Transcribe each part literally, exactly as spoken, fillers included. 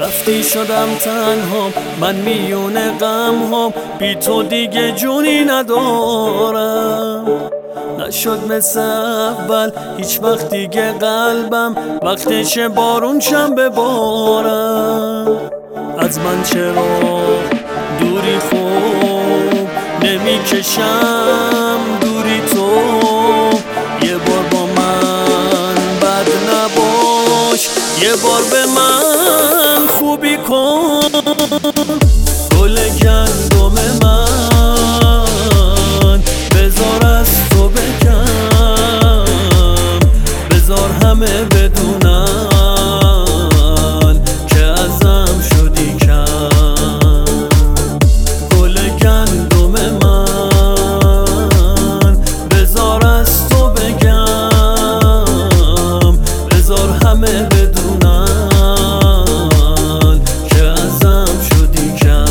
رفتی شدم تنها من میون غم هم، بی تو دیگه جونی ندارم. نشد مثل اول هیچ وقت دیگه قلبم، وقتش بارون شم ببارم. از من چرا دوری خوب نمیکشم دوری تو، یه بار با من بد نباش، یه بار به من خوبی کن. گل گندم من بذار از تو بگم، بذار همه بدونن که ازم شدی کم. گل گندم من بذار از تو بگم، بذار همه بدونن که ازم شدی کم.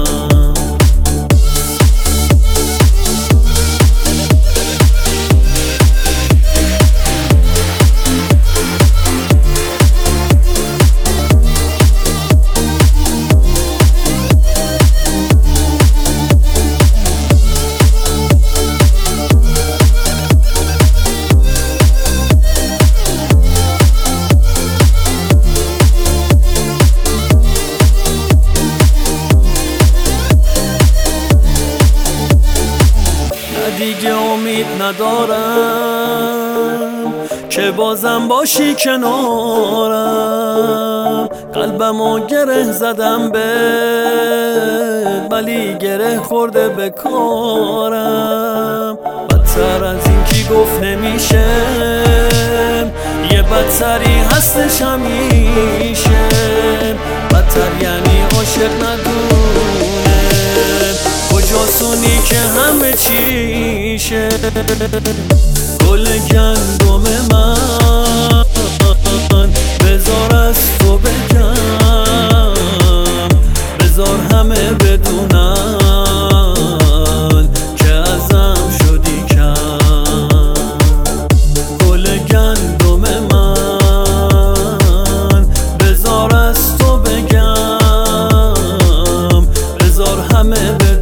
دیگه امید ندارم که بازم باشی کنارم. قلبمو گره زدم به ولی گره خورده به کارم. بدتر از این کی گفت نمیشه، یه بدتری هستش همیشه. بدتر یعنی عاشق ندونه کجاسونی که همه چیشه. گل گندم من بذار از تو بگم، بذار همه بدونن که ازم شدی کم. گل گندم من بذار از تو بگم، بذار همه بدونن